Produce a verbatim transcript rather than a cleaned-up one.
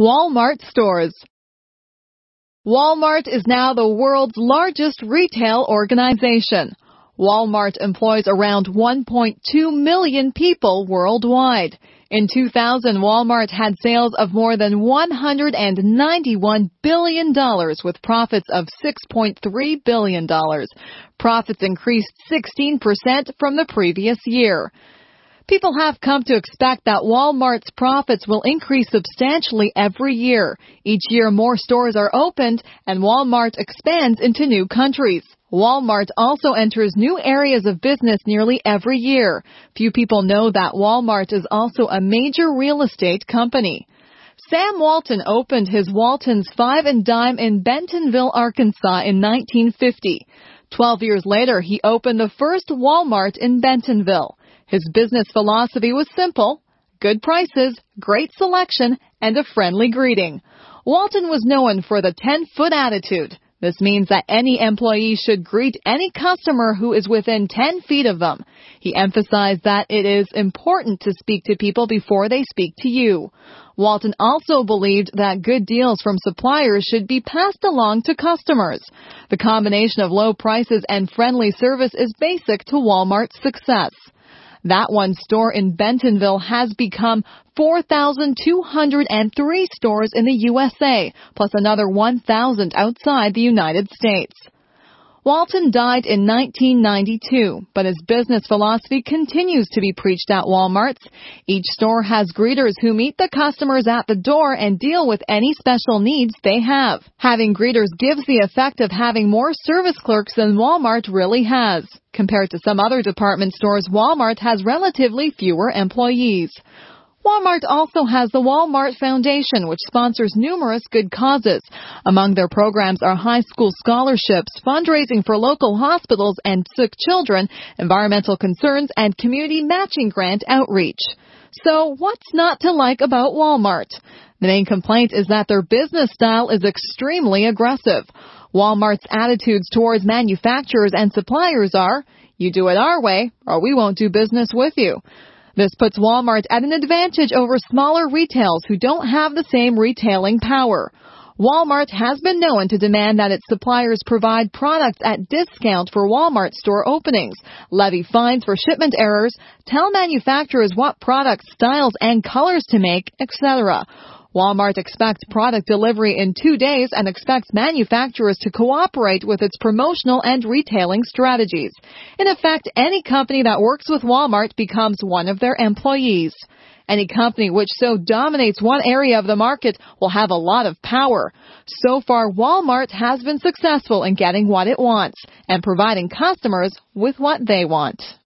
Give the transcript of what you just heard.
Walmart stores. Walmart is now the world's largest retail organization. Walmart employs around one point two million people worldwide. In two thousand, Walmart had sales of more than one hundred ninety-one billion dollars with profits of six point three billion dollars. Profits increased sixteen percent from the previous year. People have come to expect that Walmart's profits will increase substantially every year. Each year, more stores are opened, and Walmart expands into new countries. Walmart also enters new areas of business nearly every year. Few people know that Walmart is also a major real estate company. Sam Walton opened his Walton's Five and Dime in Bentonville, Arkansas in nineteen fifty. Twelve years later, he opened the first Walmart in Bentonville. His business philosophy was simple: good prices, great selection, and a friendly greeting. Walton was known for the ten-foot attitude. This means that any employee should greet any customer who is within ten feet of them. He emphasized that it is important to speak to people before they speak to you. Walton also believed that good deals from suppliers should be passed along to customers. The combination of low prices and friendly service is basic to Walmart's success. That one store in Bentonville has become four thousand two hundred three stores in the U S A, plus another one thousand outside the United States. Walton died in nineteen ninety-two, but his business philosophy continues to be preached at Walmart's. Each store has greeters who meet the customers at the door and deal with any special needs they have. Having greeters gives the effect of having more service clerks than Walmart really has. Compared to some other department stores, Walmart has relatively fewer employees. Walmart also has the Walmart Foundation, which sponsors numerous good causes. Among their programs are high school scholarships, fundraising for local hospitals and sick children, environmental concerns, and community matching grant outreach. So what's not to like about Walmart? The main complaint is that their business style is extremely aggressive. Walmart's attitudes towards manufacturers and suppliers are, you do it our way, or we won't do business with you. This puts Walmart at an advantage over smaller retailers who don't have the same retailing power. Walmart has been known to demand that its suppliers provide products at discount for Walmart store openings, levy fines for shipment errors, tell manufacturers what products, styles, and colors to make, et cetera. Walmart expects product delivery in two days and expects manufacturers to cooperate with its promotional and retailing strategies. In effect, any company that works with Walmart becomes one of their employees. Any company which so dominates one area of the market will have a lot of power. So far, Walmart has been successful in getting what it wants and providing customers with what they want.